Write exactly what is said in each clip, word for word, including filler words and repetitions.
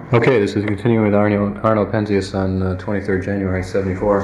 Okay, this is continuing with Arnold, Arnold Penzias on uh, twenty-third January seventy-four.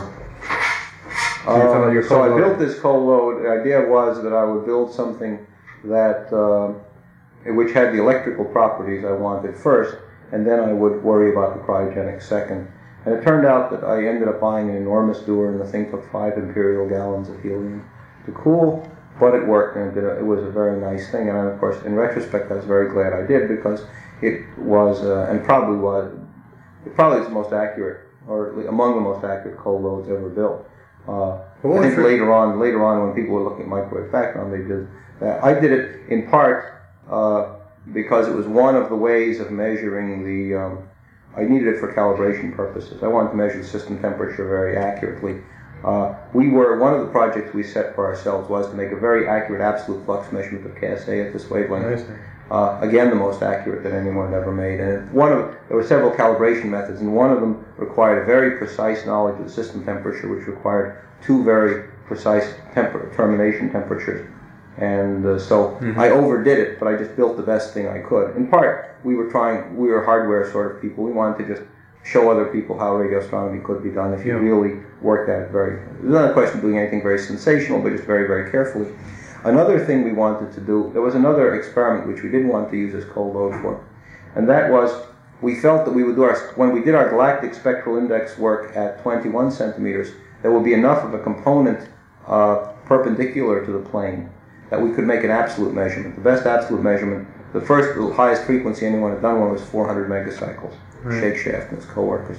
Uh, so I built this cold load. The idea was that I would build something that uh, which had the electrical properties I wanted first, and then I would worry about the cryogenics second. And it turned out that I ended up buying an enormous doer, and the thing took five imperial gallons of helium to cool, but it worked, and it, did a, it was a very nice thing. And of course, in retrospect, I was very glad I did, because it was, uh, and probably was, it probably is the most accurate, or at least among the most accurate cold loads ever built. Uh, I think later on, later on, when people were looking at microwave background, they did that. I did it in part uh, because it was one of the ways of measuring the. Um, I needed it for calibration purposes. I wanted to measure the system temperature very accurately. Uh, we were one of the projects we set for ourselves was to make a very accurate absolute flux measurement of K S A at this wavelength. Uh, again, the most accurate that anyone had ever made. And one of there were several calibration methods, and one of them required a very precise knowledge of the system temperature, which required two very precise temper- termination temperatures. And uh, so mm-hmm. I overdid it, but I just built the best thing I could. In part, we were trying, we were hardware sort of people. We wanted to just show other people how radio astronomy could be done if you yeah. really worked at it very. It was not a question of doing anything very sensational, but just very, very carefully. Another thing we wanted to do, there was another experiment which we didn't want to use this cold load for, and that was we felt that we would do our, when we did our galactic spectral index work at twenty-one centimeters, there would be enough of a component uh, perpendicular to the plane that we could make an absolute measurement. The best absolute measurement, the first, the highest frequency anyone had done one was four hundred megacycles. Right. Shakeshaft and his co-workers.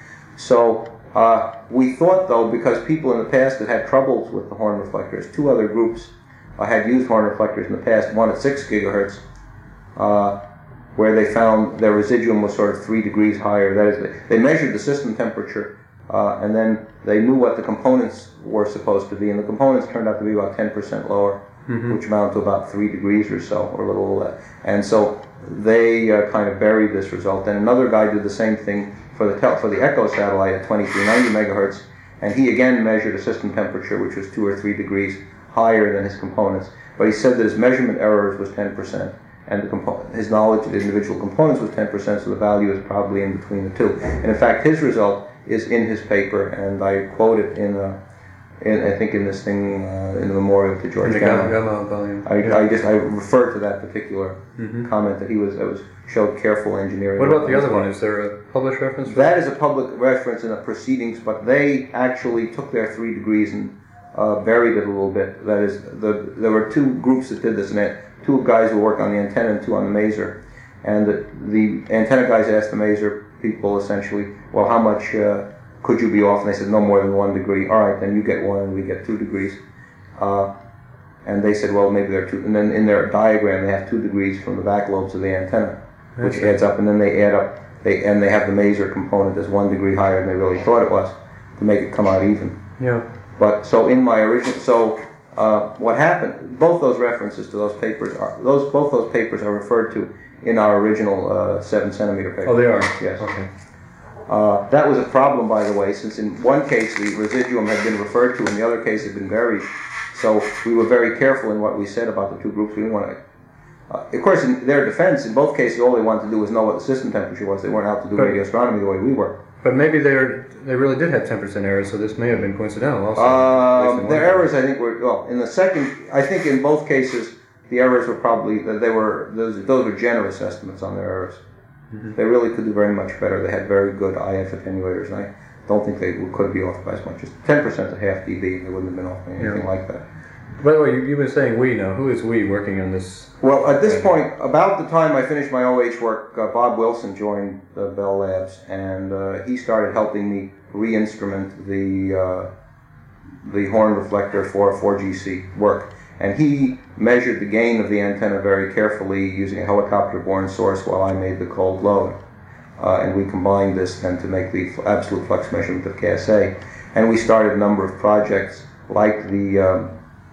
So uh, we thought, though, because people in the past had had troubles with the horn reflectors, two other groups uh, had used horn reflectors in the past, one at six gigahertz, uh, where they found their residuum was sort of three degrees higher. That is, they, they measured the system temperature, uh, and then they knew what the components were supposed to be, and the components turned out to be about ten percent lower. Mm-hmm. Which amounted to about three degrees or so, or a little less. And so they uh, kind of buried this result. And another guy did the same thing for the tel- for the Echo satellite at twenty-three ninety megahertz, and he again measured a system temperature which was two or three degrees higher than his components. But he said that his measurement errors was ten percent, and the compo- his knowledge of the individual components was ten percent, so the value is probably in between the two. And in fact, his result is in his paper, and I quote it in a In, I think in this thing, uh, in the memorial to George Gamow. Gamow volume. I, yeah. I just I refer to that particular mm-hmm. comment that he was that was showed careful engineering. What about the other one? Is there a published reference? For that is a public reference in the proceedings, but they actually took their three degrees and uh, buried it a little bit. That is, the there were two groups that did this, and it, two guys who worked on the antenna and two on the maser. And the, the antenna guys asked the maser people essentially, well, how much uh, could you be off? And they said, no more than one degree. All right, then you get one and we get two degrees. Uh, and they said, well, maybe they're two. And then in their diagram, they have two degrees from the back lobes of the antenna, which That's adds up. And then they add up, they and they have the maser component as one degree higher than they really thought it was to make it come out even. Yeah. But so in my original, so uh, what happened? Both those references to those papers are those both those papers are referred to in our original uh, seven centimeter paper. Oh, they are. Yes. Okay. Uh, that was a problem, by the way, since in one case the residuum had been referred to, and the other case had been buried. So we were very careful in what we said about the two groups. We didn't want to. Uh, of course, in their defense, in both cases, all they wanted to do was know what the system temperature was. They weren't out to do but, radio astronomy the way we were. But maybe they they really did have ten percent errors, so this may have been coincidental. Also, uh, their errors, I think, were well. In the second, I think in both cases, the errors were probably they were those those were generous estimates on their errors. Mm-hmm. They really could do very much better. They had very good I F attenuators, and I don't think they could be off by as much as ten percent of half dB. They wouldn't have been off by anything yeah. like that. By the way, you, you've been saying we now. Who is we working on this? Well, at this point, about the time I finished my O H work, uh, Bob Wilson joined uh, Bell Labs, and uh, he started helping me re-instrument the uh, the horn reflector for four G C work. And he measured the gain of the antenna very carefully using a helicopter-borne source while I made the cold load. Uh, and we combined this then to make the absolute flux measurement of K S A. And we started a number of projects like the, um,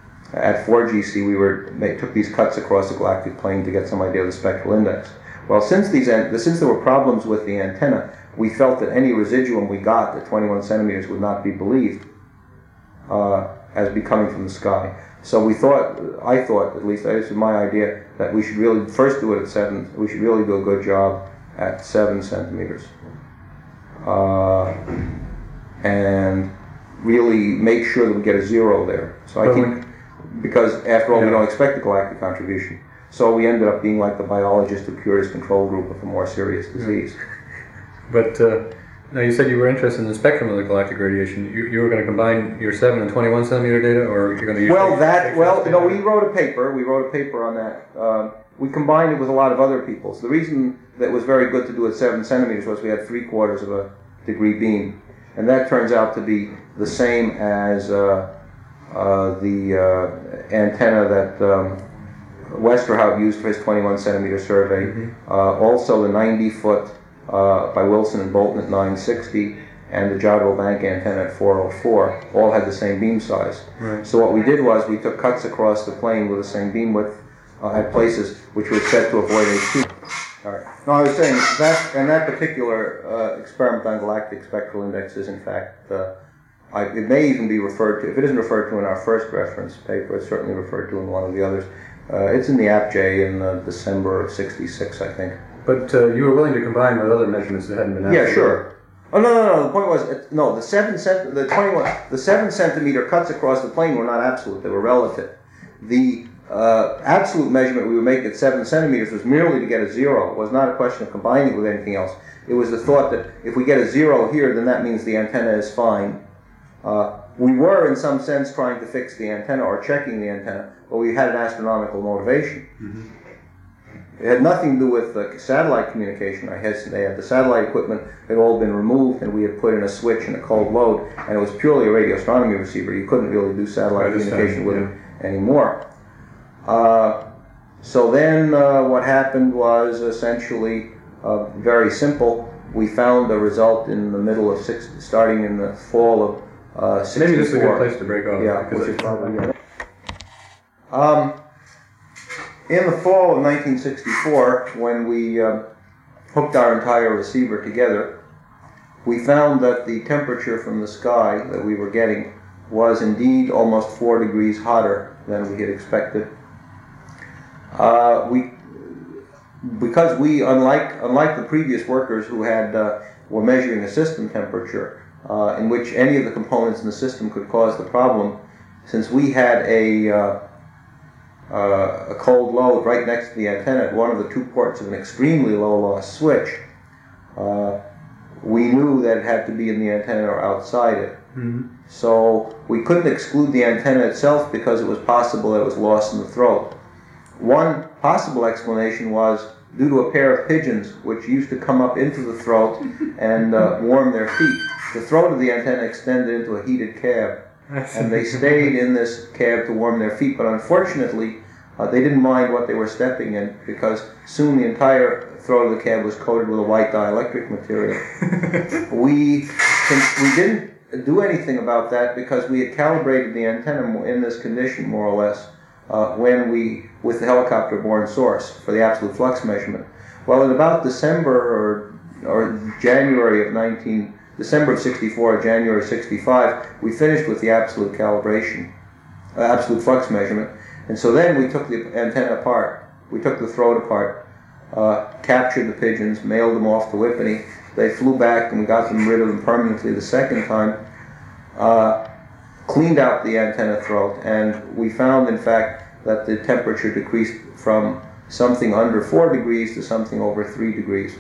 at four G C we were they took these cuts across the galactic plane to get some idea of the spectral index. Well, since these since there were problems with the antenna, we felt that any residuum we got at twenty-one centimeters would not be believed uh, as be coming from the sky. So we thought, I thought, at least this is my idea, that we should really first do it at seven. We should really do a good job at seven centimeters. Uh, and really make sure that we get a zero there. So I keep, because after all, yeah. we don't expect a galactic contribution. So we ended up being like the biologist who cures control group of a more serious disease. But uh, now you said you were interested in the spectrum of the galactic radiation. You, you were going to combine your seven and twenty-one centimeter data, or you're going to use? Well, that well, no, we wrote a paper. We wrote a paper on that. Uh, we combined it with a lot of other people's. The reason that was very good to do at seven centimeters was we had three quarters of a degree beam, and that turns out to be the same as uh, uh, the uh, antenna that um, Westerhout used for his twenty-one centimeter survey. Mm-hmm. uh, also the ninety foot uh, by Wilson and Bolton at nine sixty, and the Jodrell Bank antenna at four oh four, all had the same beam size. Right. So what we did was we took cuts across the plane with the same beam width uh, at places which were set to avoid H two. All right. No, I was saying that, and that particular uh, experiment on galactic spectral index is, in fact, uh, I, it may even be referred to. If it isn't referred to in our first reference paper, it's certainly referred to in one of the others. Uh, it's in the A P J in uh, December of sixty-six, I think. But uh, you were willing to combine with other measurements that hadn't been asked. Yeah, sure. Oh no, no, no. The point was, it, no, the seven cent, the twenty-one, the seven centimeter cuts across the plane were not absolute; they were relative. The Uh, absolute measurement we would make at seven centimeters was merely to get a zero. It was not a question of combining it with anything else. It was the thought that if we get a zero here, then that means the antenna is fine. Uh, we were, in some sense, trying to fix the antenna or checking the antenna, but we had an astronomical motivation. Mm-hmm. It had nothing to do with uh, satellite communication. I hasten to add, the satellite equipment had all been removed, and we had put in a switch and a cold load, and it was purely a radio astronomy receiver. You couldn't really do satellite communication with yeah. it anymore. Uh, so then uh, what happened was essentially uh, very simple. We found a result in the middle of six, starting in the fall of uh, sixty-four. Maybe this is a good place to break off. Yeah, which is probably yeah. Um, in the fall of nineteen sixty-four, when we uh, hooked our entire receiver together, we found that the temperature from the sky that we were getting was indeed almost four degrees hotter than we had expected. Uh, we, because we, unlike unlike the previous workers who had uh, were measuring a system temperature, uh, in which any of the components in the system could cause the problem, since we had a uh, uh, a cold load right next to the antenna at one of the two ports of an extremely low loss switch, uh, we knew that it had to be in the antenna or outside it. Mm-hmm. So we couldn't exclude the antenna itself because it was possible that it was lost in the throat. One possible explanation was due to a pair of pigeons which used to come up into the throat and uh, warm their feet. The throat of the antenna extended into a heated cab, and they stayed in this cab to warm their feet. But unfortunately, uh, they didn't mind what they were stepping in, because soon the entire throat of the cab was coated with a white dielectric material. we we didn't do anything about that because we had calibrated the antenna in this condition, more or less. Uh, when we, with the helicopter-borne source for the absolute flux measurement. Well, in about December or or January of nineteen, December of sixty-four, January sixty-five, we finished with the absolute calibration, uh, absolute flux measurement, and so then we took the antenna apart. We took the throat apart, uh, captured the pigeons, mailed them off to Whippany. They flew back, and we got them rid of them permanently the second time. Uh, cleaned out the antenna throat, and we found, in fact, that the temperature decreased from something under four degrees to something over three degrees.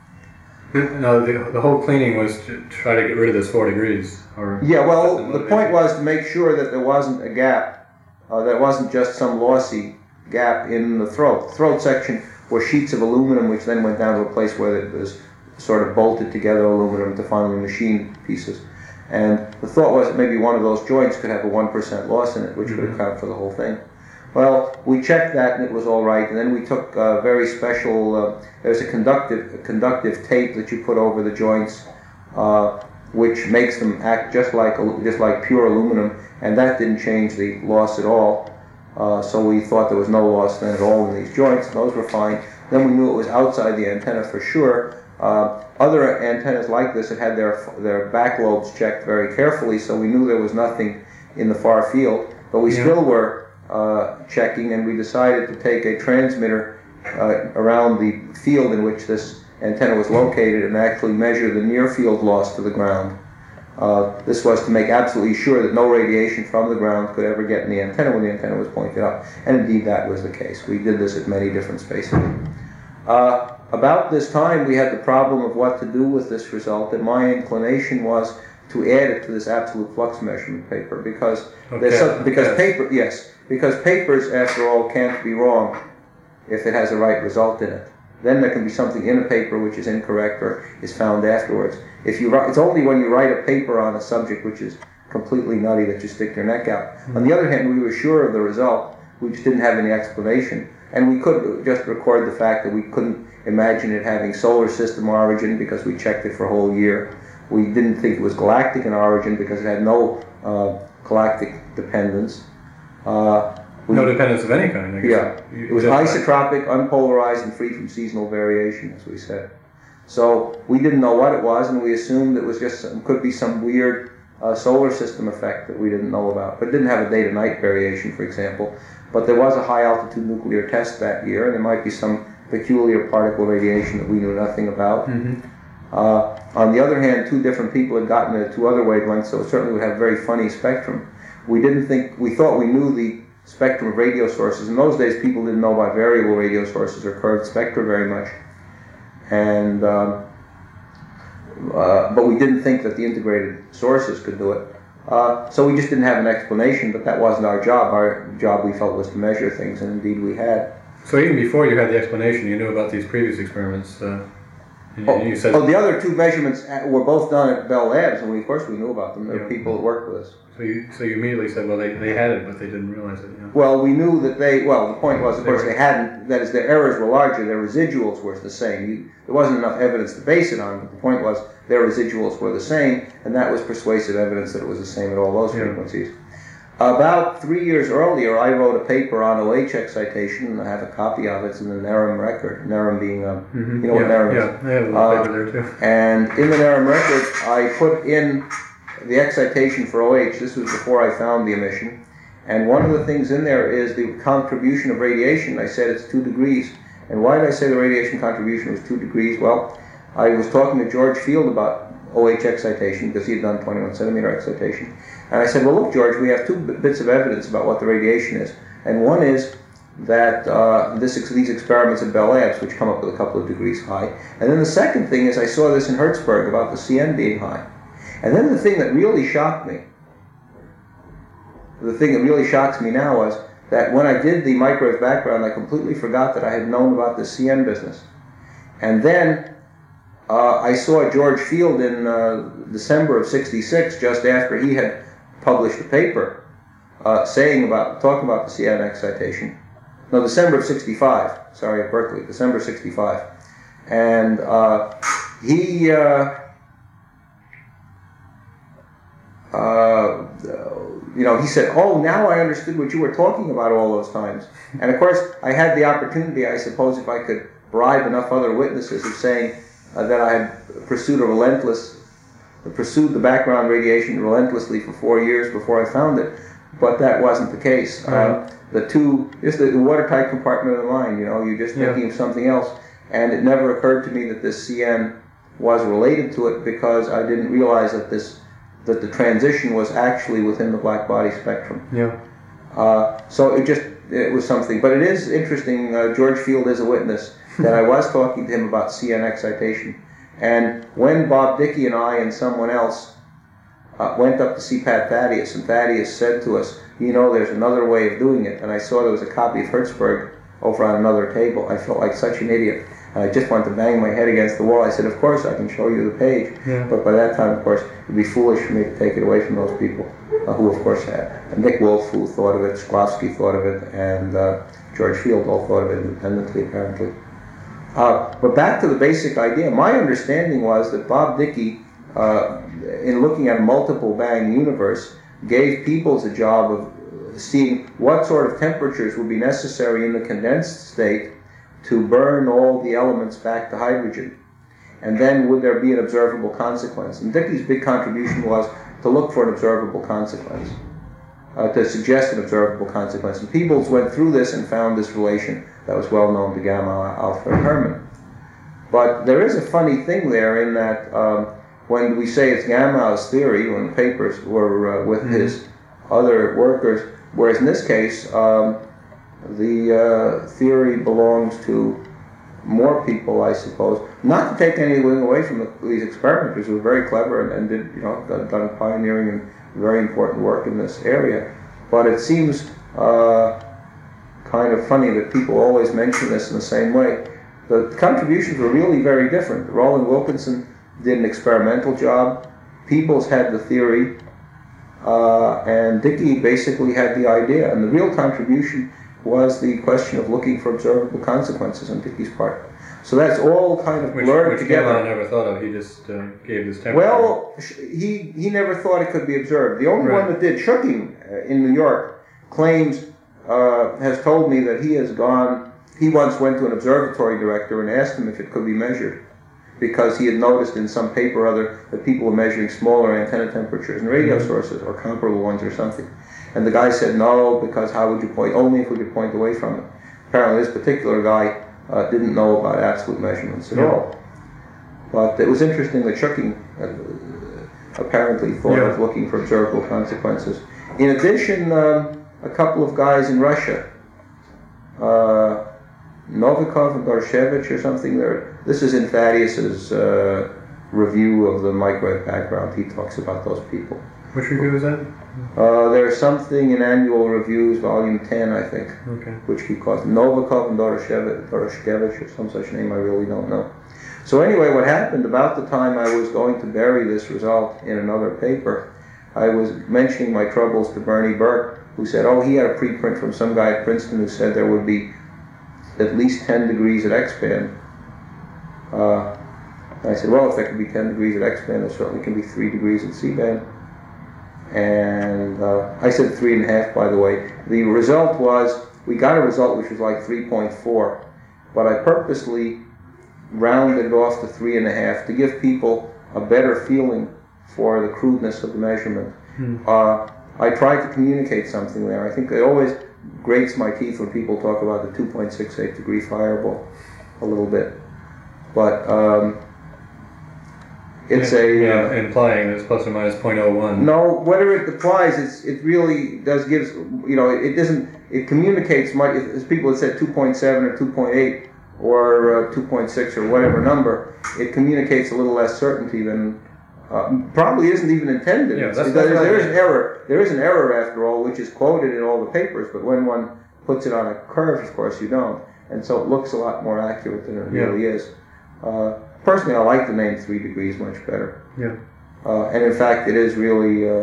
No, the, the whole cleaning was to try to get rid of this four degrees. Or yeah, well, the point was to make sure that there wasn't a gap, uh, that wasn't just some lossy gap in the throat. The throat section were sheets of aluminum, which then went down to a place where it was sort of bolted together aluminum to finally machine pieces. And the thought was that maybe one of those joints could have a one percent loss in it, which mm-hmm. would account for the whole thing. Well, we checked that and it was all right, and then we took uh, very special, uh, there's a conductive, a conductive tape that you put over the joints, uh, which makes them act just like just like pure aluminum, and that didn't change the loss at all. Uh, so we thought there was no loss then at all in these joints, and those were fine. Then we knew it was outside the antenna for sure. Uh, other antennas like this had had their their back lobes checked very carefully, so we knew there was nothing in the far field, but we yeah. still were uh, checking, and we decided to take a transmitter uh, around the field in which this antenna was located and actually measure the near field loss to the ground. Uh, this was to make absolutely sure that no radiation from the ground could ever get in the antenna when the antenna was pointed up. And indeed that was the case. We did this at many different spaces. Uh, about this time we had the problem of what to do with this result, and my inclination was to add it to this absolute flux measurement paper, because okay. there's some, because okay. paper yes because papers after all can't be wrong if it has a right result in it. Then there can be something in a paper which is incorrect or is found afterwards. If you write, it's only when you write a paper on a subject which is completely nutty that you stick your neck out. Mm-hmm. On the other hand, we were sure of the result. We just didn't have any explanation. And we could just record the fact that we couldn't imagine it having solar system origin because we checked it for a whole year. We didn't think it was galactic in origin because it had no uh, galactic dependence. Uh, We, no dependence of any kind, I guess. Yeah. It was isotropic, unpolarized, and free from seasonal variation, as we said. So we didn't know what it was, and we assumed it was just some, could be some weird uh, solar system effect that we didn't know about. But it didn't have a day-to-night variation, for example. But there was a high-altitude nuclear test that year, and there might be some peculiar particle radiation that we knew nothing about. Mm-hmm. Uh, on the other hand, two different people had gotten it at two other wavelengths, so it certainly would have a very funny spectrum. We didn't think, we thought we knew the spectrum of radio sources. In those days, people didn't know about variable radio sources or curved spectra very much, and uh, uh, but we didn't think that the integrated sources could do it. Uh, so we just didn't have an explanation. But that wasn't our job. Our job, we felt, was to measure things, and indeed we had. So even before you had the explanation, you knew about these previous experiments. Uh, and oh, you said oh, the other two measurements were both done at Bell Labs, and we, of course, we knew about them. There were yeah. people that worked with us. So you, so you immediately said, well, they, they had it, but they didn't realize it. Yeah. Well, we knew that they, well, the point was, of they course, were, they hadn't, that is, their errors were larger, their residuals were the same. You, there wasn't enough evidence to base it on, but the point was their residuals were the same, and that was persuasive evidence that it was the same at all those yeah. frequencies. About three years earlier, I wrote a paper on O H excitation, and I have a copy of it. It's in the NERUM record. NERUM being, um, mm-hmm. you know yeah, what NERUM yeah. is? Yeah, I have a little uh, paper there too. And in the NERUM record, I put in the excitation for O H. This was before I found the emission. And one of the things in there is the contribution of radiation. I said it's two degrees. And why did I say the radiation contribution was two degrees? Well, I was talking to George Field about O H excitation because he had done twenty-one centimeter excitation. And I said, well, look, George, we have two bits of evidence about what the radiation is. And one is that uh, this, these experiments at Bell Labs, which come up with a couple of degrees high. And then the second thing is I saw this in Hertzberg about the C N being high. And then the thing that really shocked me, the thing that really shocks me now was that when I did the microwave background, I completely forgot that I had known about the C N business. And then uh, I saw George Field in uh, December of sixty-six, just after he had published a paper uh, saying about, talking about the C N excitation. No, December of sixty-five, sorry, at Berkeley, December sixty-five. And uh, he, uh, uh, you know, he said, oh, now I understood what you were talking about all those times. And of course, I had the opportunity, I suppose, if I could bribe enough other witnesses of saying uh, that I had pursued a relentless, pursued the background radiation relentlessly for four years before I found it, but that wasn't the case. Right. Uh, the two, just the, the watertight compartment of the mind, you know, you're just thinking yeah. of something else, and it never occurred to me that this C N was related to it because I didn't realize that this, that the transition was actually within the black body spectrum. Yeah. Uh, so it just, it was something. But it is interesting, uh, George Field is a witness, that I was talking to him about C N excitation. And when Bob Dickey and I and someone else uh, went up to see Pat Thaddeus, and Thaddeus said to us, you know, there's another way of doing it. And I saw there was a copy of Hertzberg over on another table. I felt like such an idiot. And I just wanted to bang my head against the wall. I said, of course, I can show you the page. Yeah. But by that time, of course, it would be foolish for me to take it away from those people, uh, who, of course, had. And Nick Wolf, who thought of it, Sklavsky thought of it, and uh, George Field all thought of it independently, apparently. Uh, but back to the basic idea. My understanding was that Bob Dickey, uh, in looking at a multiple bang universe, gave Peoples a job of seeing what sort of temperatures would be necessary in the condensed state to burn all the elements back to hydrogen. And then would there be an observable consequence? And Dickey's big contribution was to look for an observable consequence, uh, to suggest an observable consequence. And Peebles went through this and found this relation that was well known to Gamma, Alpha, and Herman. But there is a funny thing there in that um, when we say it's Gamow's theory, when the papers were uh, with mm-hmm. his other workers, whereas in this case, um, the uh, theory belongs to more people, I suppose. Not to take anything away from the, these experimenters who were very clever and, and did, you know, done, done pioneering and very important work in this area. But it seems uh, kind of funny that people always mention this in the same way. The contributions were really very different. Roland Wilkinson did an experimental job. Peoples had the theory, uh, and Dickey basically had the idea. And the real contribution was the question of looking for observable consequences on Dickey's part. So that's all kind of which, blurred which together. Which never thought of. He just uh, gave this temperature. Well, he he never thought it could be observed. The only right. one that did, Schucking uh, in New York, claims, uh, has told me that he has gone, he once went to an observatory director and asked him if it could be measured, because he had noticed in some paper or other that people were measuring smaller antenna temperatures in radio mm-hmm. sources or comparable ones or something. And the guy said no, because how would you point? Only if we could point away from it. Apparently this particular guy uh, didn't know about absolute measurements at yeah. all. But it was interesting that Schucking uh, apparently thought yeah. of looking for observable consequences. In addition, um, a couple of guys in Russia, uh, Novikov and Dorshevich or something, there. This is in Thaddeus's uh, review of the microwave background. He talks about those people. Which review is that? Uh, there's something in Annual Reviews, Volume ten, I think, okay. which he calls Novikov and Doroshevich, Doroshevich, or some such name I really don't know. So anyway, what happened about the time I was going to bury this result in another paper, I was mentioning my troubles to Bernie Burke, who said, oh, he had a preprint from some guy at Princeton who said there would be at least ten degrees at X-band. Uh, I said, well, if there could be ten degrees at X-band, there certainly can be three degrees at C-band. And uh, I said three and a half, by the way. The result was, we got a result which was like three point four, but I purposely rounded it off to three and a half to give people a better feeling for the crudeness of the measurement. Hmm. Uh, I tried to communicate something there. I think it always grates my teeth when people talk about the two point six eight degree fireball a little bit. But um, it's yeah, a... Yeah, uh, implying it's plus or minus zero point zero one. No, whether it applies, it's, it really does gives, you know, it doesn't, it communicates much, as people have said two point seven or two point eight or uh, two point six or whatever number, it communicates a little less certainty than, uh, probably isn't even intended. Yeah, It's, that's, it, that's there, right. there is an error, there is an error after all, which is quoted in all the papers, but when one puts it on a curve, of course, you don't. And so it looks a lot more accurate than it yeah. really is. Uh, personally, I like the name three degrees much better. Yeah. Uh, and in fact, it is really, uh,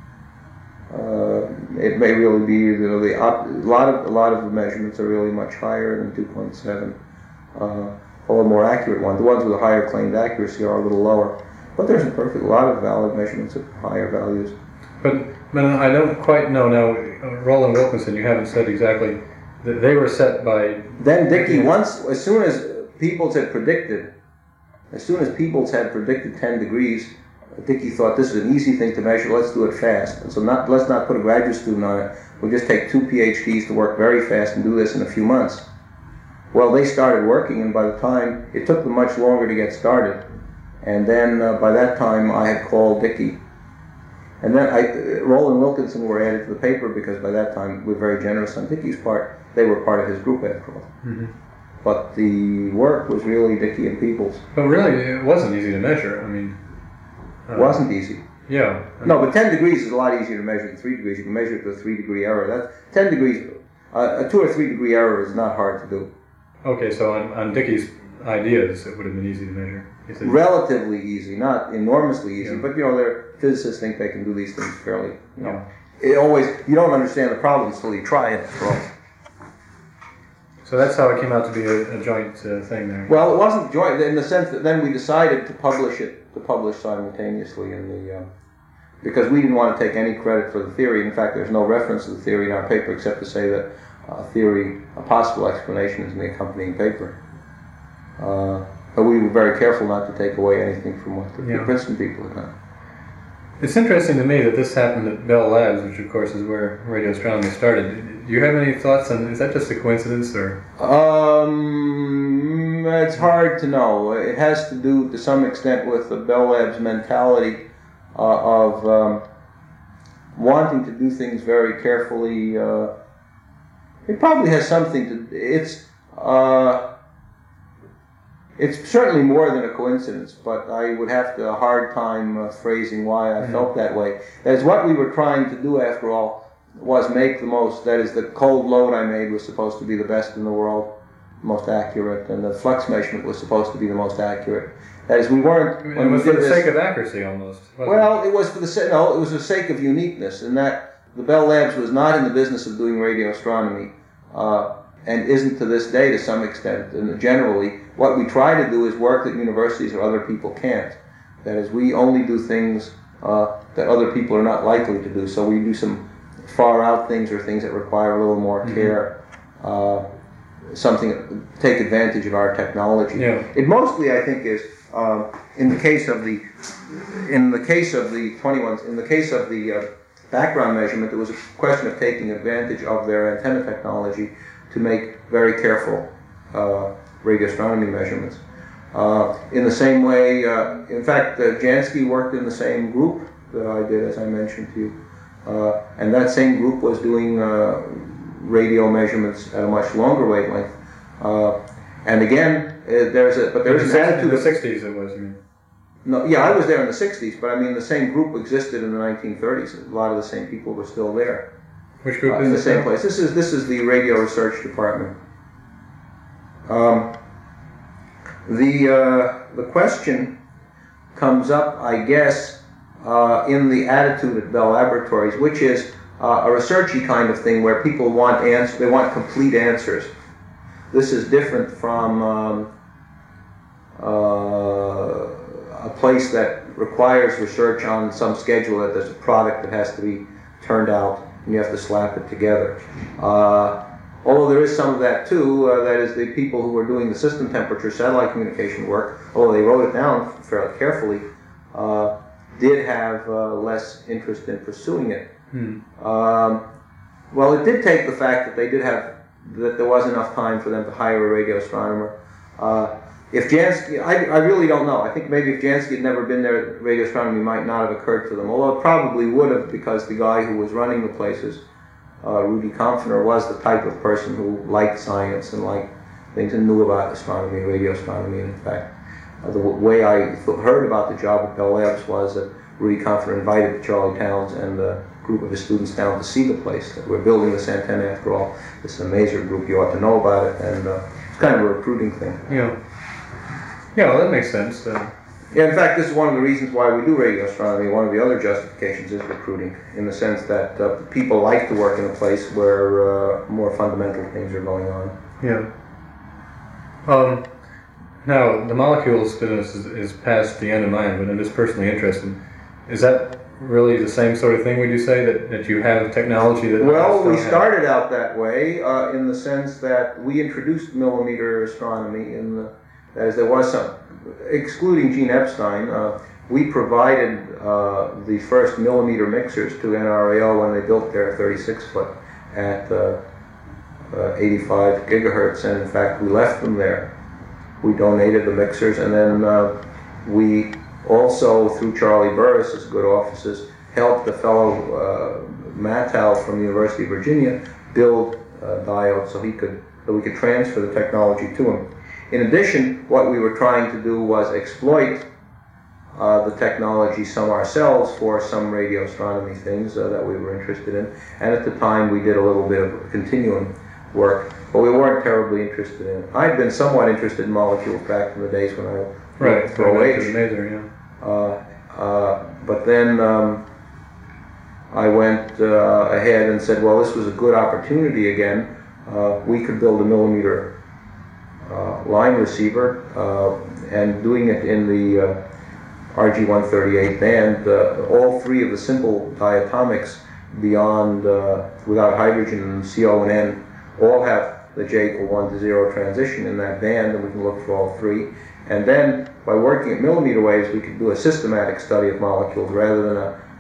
uh, it may really be, you know, the op- a lot of a lot of the measurements are really much higher than two point seven, uh, or the more accurate ones. The ones with a higher claimed accuracy are a little lower, but there's a perfect lot of valid measurements at higher values. But, but I don't quite know now. Roland Wilkinson, you haven't said exactly that they were set by. Then Dickey, once as soon as Peoples had predicted, as soon as Peoples had predicted ten degrees. Dickey thought this is an easy thing to measure, let's do it fast. And so not, let's not put a graduate student on it, we'll just take two PhDs to work very fast and do this in a few months. Well, they started working, and by the time, it took them much longer to get started. And then uh, by that time I had called Dickey. And then I, uh, Roland Wilkinson were added to the paper because by that time, we're very generous on Dickey's part, they were part of his group after all. Mm-hmm. But the work was really Dickey and Peoples. But really, it wasn't easy to measure, I mean... It wasn't easy. Yeah. No, but ten degrees is a lot easier to measure than three degrees. You can measure it to a three degree error. That's ten degrees. Uh, a two or three degree error is not hard to do. Okay, so on, on Dickey's ideas, it would have been easy to measure. Relatively easy, not enormously easy, yeah. but you know, their physicists think they can do these things fairly. You know, yeah. It always you don't understand the problems until you try it. So. So that's how it came out to be a, a joint uh, thing there. Well, it wasn't joint in the sense that then we decided to publish it, to publish simultaneously in the, uh, because we didn't want to take any credit for the theory. In fact, there's no reference to the theory in our paper except to say that a theory, a possible explanation is in the accompanying paper. Uh, but we were very careful not to take away anything from what the, yeah. the Princeton people had done. It's interesting to me that this happened at Bell Labs, which of course is where radio astronomy started. Do you have any thoughts on, is that just a coincidence or? Um, Mm, it's hard to know. It has to do, to some extent, with the Bell Labs mentality uh, of um, wanting to do things very carefully. Uh, it probably has something to. It's uh, it's certainly more than a coincidence, but I would have to, a hard time uh, phrasing why I mm-hmm. felt that way. That is, what we were trying to do, after all, was make the most. That is, the cold load I made was supposed to be the best in the world, most accurate, and the flux measurement was supposed to be the most accurate. That is, we weren't. It was for the sake of accuracy, almost. Well, it was for the sake. No, it was for the sake of uniqueness, in that the Bell Labs was not in the business of doing radio astronomy, uh, and isn't to this day, to some extent. And generally, what we try to do is work that universities or other people can't. That is, we only do things uh, that other people are not likely to do. So we do some far out things, or things that require a little more mm-hmm. care. Uh, something take advantage of our technology. Yeah. It mostly, I think, is uh, in the case of the in the case of the twenty-one in the case of the uh, background measurement, it was a question of taking advantage of their antenna technology to make very careful uh, radio astronomy measurements. Uh, in the same way, uh, in fact, uh, Jansky worked in the same group that I did, as I mentioned to you, uh, and that same group was doing Uh, radio measurements at a much longer wavelength, uh, and again, uh, there's a but there's an attitude. In the sixties, it was. You mean? No, yeah, I was there in the sixties, but I mean the same group existed in the nineteen thirties. A lot of the same people were still there. Which group uh, is in the same now? place? This is this is the radio research department. Um, the uh, the question comes up, I guess, uh, in the attitude at Bell Laboratories, which is Uh, a researchy kind of thing, where people want answers, they want complete answers. This is different from um, uh, a place that requires research on some schedule, that there's a product that has to be turned out and you have to slap it together. Uh, although there is some of that too, uh, that is, the people who were doing the system temperature satellite communication work, although they wrote it down fairly carefully, uh, did have uh, less interest in pursuing it. Hmm. Um, well, it did take the fact that they did have, that there was enough time for them to hire a radio astronomer. Uh, if Jansky, I, I really don't know. I think maybe if Jansky had never been there, radio astronomy might not have occurred to them, although it probably would have, because the guy who was running the places, uh, Rudy Kampfner, was the type of person who liked science and liked things and knew about astronomy, radio astronomy. And in fact, uh, the w- way I th- heard about the job at Bell Labs was that Rudy Kampfner invited Charlie Towns and the group of his students down to see the place. We're building this antenna, after all. This is a major group, you ought to know about it, and uh, it's kind of a recruiting thing. Yeah. Yeah, well, that makes sense. Uh, yeah, in fact, this is one of the reasons why we do radio astronomy. One of the other justifications is recruiting, in the sense that uh, people like to work in a place where uh, more fundamental things are going on. Yeah. Um, now, the molecules business is, is past the end of mine, but I'm just personally interested. Is that really the same sort of thing, would you say, that, that you have technology that... Well, we started out that way, uh, in the sense that we introduced millimeter astronomy in the... That is, there was some... Excluding Gene Epstein, uh, we provided uh, the first millimeter mixers to N R A O when they built their thirty-six foot at uh, uh, eighty-five gigahertz, and in fact we left them there. We donated the mixers, and then uh, we... also, through Charlie Burris's good offices, helped a fellow, uh, Mattel from the University of Virginia, build uh, diodes so he could, so we could transfer the technology to him. In addition, what we were trying to do was exploit uh, the technology some ourselves for some radio astronomy things uh, that we were interested in. And at the time, we did a little bit of continuum work, but we weren't terribly interested in it. I'd been somewhat interested in molecules back in the days when I Right, for O H. Mather, yeah. Uh, uh, but then um, I went uh, ahead and said, well, this was a good opportunity again. Uh, we could build a millimeter uh, line receiver, uh, and doing it in the uh, R G one thirty-eight band, uh, all three of the simple diatomics beyond, uh, without hydrogen, C O and N, all have the J equal one to zero transition in that band, and we can look for all three. And then, by working at millimeter waves, we could do a systematic study of molecules rather than a,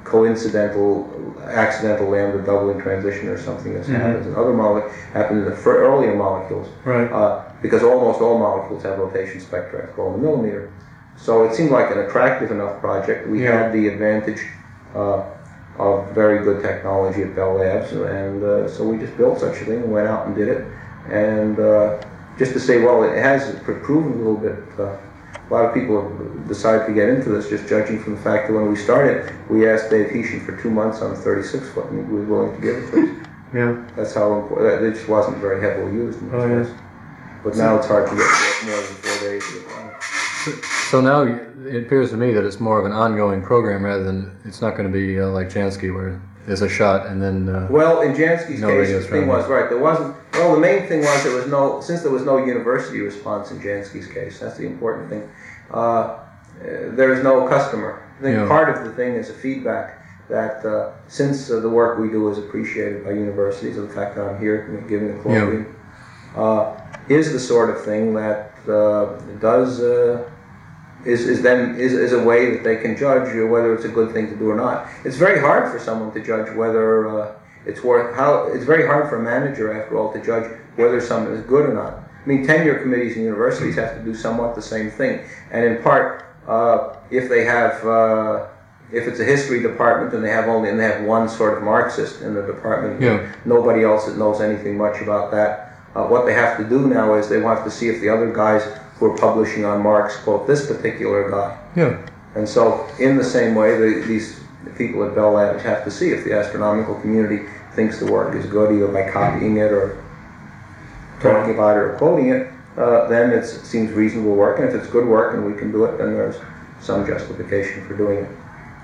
coincidental, accidental lambda doubling transition or something that's mm-hmm. happened in other molecules, happened in the fir- earlier molecules. Right. Uh, because almost all molecules have rotation spectra after all in a millimeter. So it seemed like an attractive enough project. We yeah. had the advantage uh, of very good technology at Bell Labs, and uh, so we just built such a thing and went out and did it. And uh, just to say, well, it has proven a little bit. Uh, a lot of people have decided to get into this, just judging from the fact that when we started, we asked Dave Heshin for two months on a thirty-six foot, and he was willing to give it to us. Yeah. That's how important. It just wasn't very heavily used. In oh yes. But now it's hard to get more than four days at a time. So now it appears to me that it's more of an ongoing program rather than it's not going to be uh, like Jansky where there's a shot and then. Uh, well, in Jansky's no case, the thing was right. There wasn't. Well, the main thing was there was no since there was no university response in Jansky's case. That's the important thing. Uh, there is no customer. I think yeah. part of the thing is a feedback that uh, since uh, the work we do is appreciated by universities, and the fact that I'm here giving the colloquium, yeah. uh, is the sort of thing that uh, does. Uh, Is, is then is, is a way that they can judge whether it's a good thing to do or not. It's very hard for someone to judge whether uh, it's worth how. It's very hard for a manager, after all, to judge whether something is good or not. I mean, tenure committees in universities have to do somewhat the same thing, and in part, uh, if they have, uh, if it's a history department and they have only and they have one sort of Marxist in the department, yeah. nobody else that knows anything much about that. Uh, what they have to do now is they have to see if the other guys who are publishing on Marx quote this particular guy. Yeah. And so, in the same way, the, these people at Bell Labs have to see if the astronomical community thinks the work is good, either by copying it or talking about it or quoting it. Uh, then it's, it seems reasonable work, and if it's good work and we can do it, then there's some justification for doing it.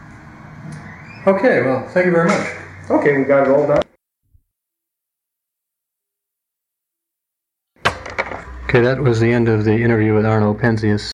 Okay. Well, thank you very much. Okay, we got it all done. Okay, that was the end of the interview with Arno Penzias.